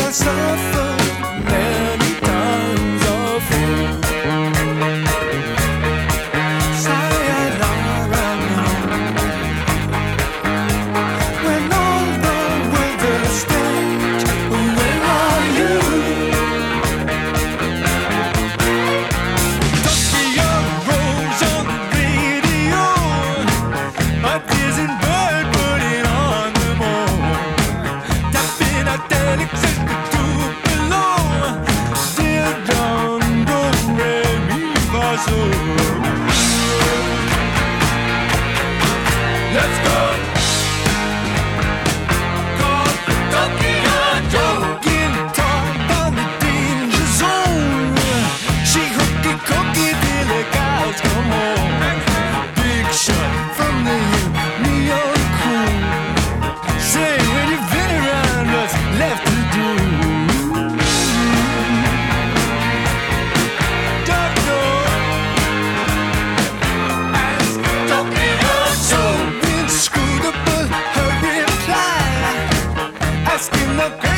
suffered many times before. Sayonara, when all the world is stage, where are you? Tokyo rolls on the radio, a dizzy bird putting on the moon, tapping a delicate to below. Still don't go re mi fa sol. Let's go. Go Tokyo Joe. Guitar down the danger zone. She hooky cookie till the cows come home. Big shot from the neon crew. Say when you've been around, what's left to do? Don't know. Ask Tokyo Joe. Inscrutable her reply, asking the